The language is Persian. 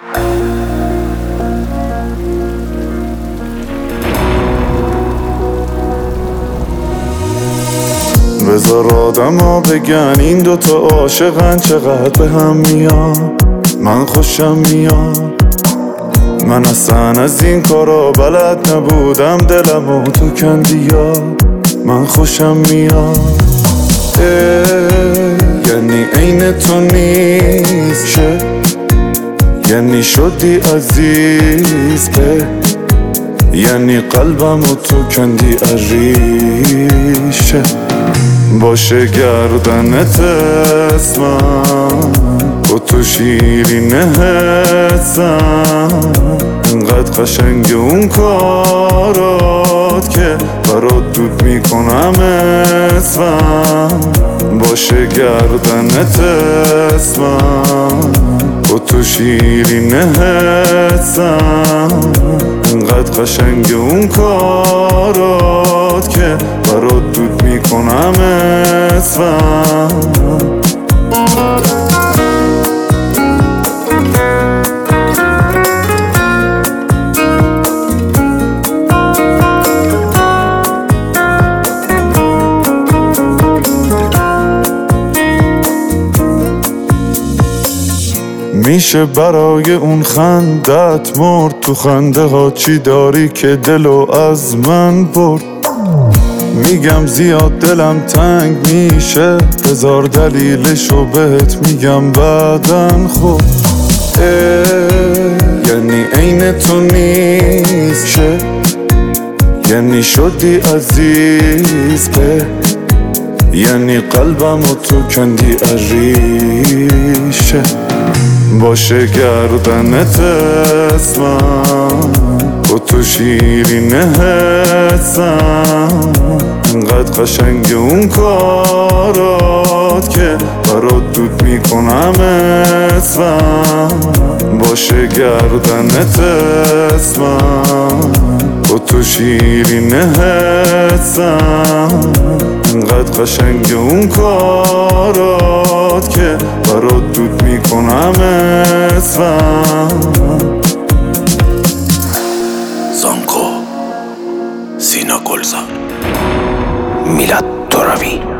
بذار آدما بگن این دوتا عاشقن چقدر به هم میان. من خوشم میاد، من اصلا از این کارا بلد نبودم، دلمو تو کندیا. من خوشم میاد، یعنی عین تو نیست شه، یعنی شدی عزیز به، یعنی قلبمو تو کندی عریشه. باشه گردنت اسمم، با تو شیرینه حسم، انقدر قشنگ اون کارات که برات دود میکنم اسمم. باشه گردنت اسمم، با تو شیرینه حسم، انقدر قشنگ اون کارات که برات دود میکنم اسمم. میشه برای اون خندت مرد، تو خنده ها چی داری که دلو از من برد. میگم زیاد دلم تنگ میشه، بذار دلیلشو بهت میگم بعدن. خب یعنی عین تو نیست شه، یعنی شدی عزیز به، یعنی قلبمو تو کندی عریشه. باشه گردنت اسمم، با تو شیرینه حسم، انقدر قشنگ اون کارات که برات دود میکنم اسمم. باشه گردنت اسمم، با تو شیرینه حسم، انقدر قشنگ اون کارات که برات دود میکنم اسمم. زانکو، سینا گلزار، میلاد ترابی.